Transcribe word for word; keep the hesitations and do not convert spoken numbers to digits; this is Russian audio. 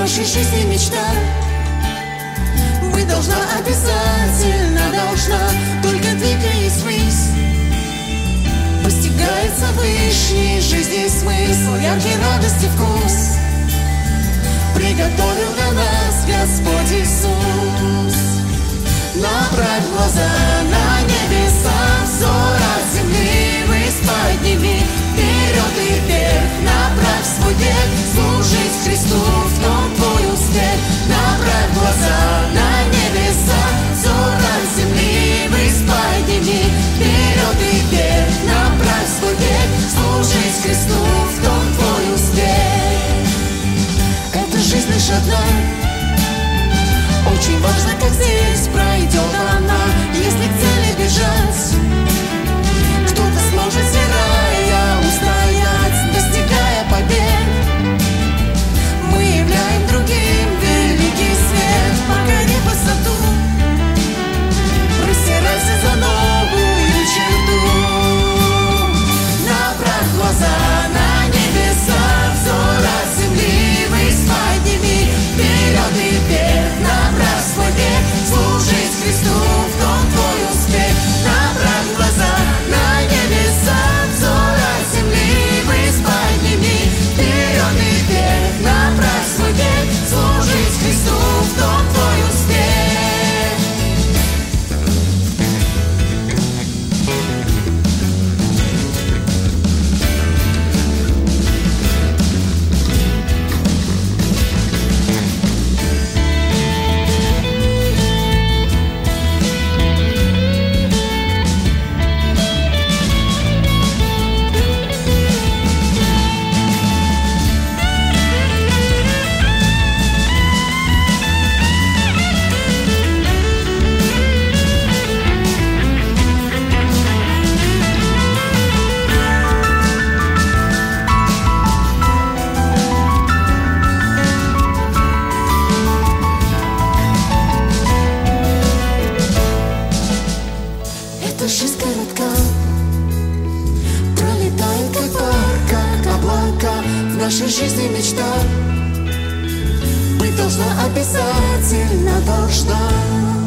нашей жизни мечта. Быть должна, обязательно должна, только двигаясь ввысь, постигается высший жизни смысл, яркий радости вкус приготовил для нас Господь Иисус. Направь глаза на небеса, взор от земли ввысь подними, вперед и вверх, направь свой век, служить Христу, в том твой успех. Направь глаза на небеса, взор от земли ввысь подними, вперед и вверх, направь свой век, служить Христу, в том твой успех. Эта жизнь лишь одна, очень важно, как здесь пройдет она. Если к цели бежать, кто-то сможет, взирая, устоять, достигая побед. Мы являем другим великий свет. Покори высоту, простирайся за новую черту. Направь глаза на небеса, взор от земли ввысь подними, вперед и вверх, направь свой век, служить Христу, в том твой успех. Направь глаза на небеса, взор от земли ввысь подними, вперед и вверх, направь свой век, служить Христу, в том твой успех. Эта жизнь коротка, пролетает как пар, как облака. В нашей жизни мечта быть должна, обязательно должна.